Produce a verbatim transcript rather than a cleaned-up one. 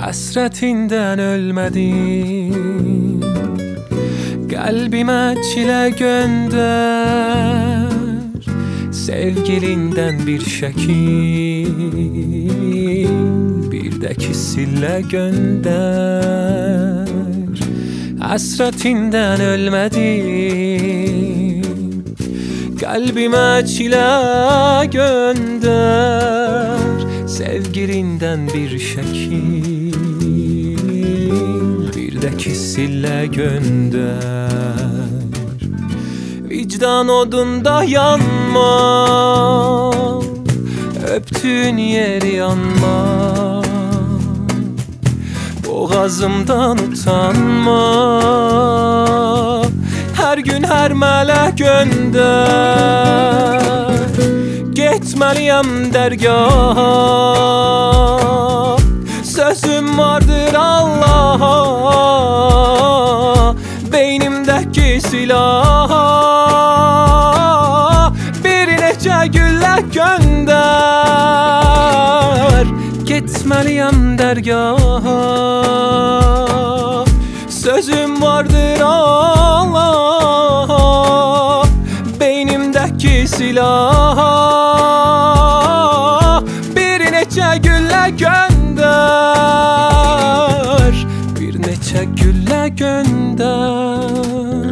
Həsrətindən ölmədim, qəlbimə çilə göndər. Sevgilindən bir şəkil, bir də ki sillə göndər. Həsrətindən ölmədim, qəlbimə çilə göndər. Sevgilindən bir şəkil, bir də ki sillə göndər. Vicdan odunda yanma, öptüğün yeri yanma. Boğazımdan utanma, her gün her mələk göndər. Getməliyəm dərgaha, sözüm vardır Allaha. Beynimdəki silaha bir neçə güllə göndər. Getməliyəm dərgaha, sözüm vardır Allaha. Beynimdəki silaha bir neçə güllə göndər. Bir neçə güllə göndər.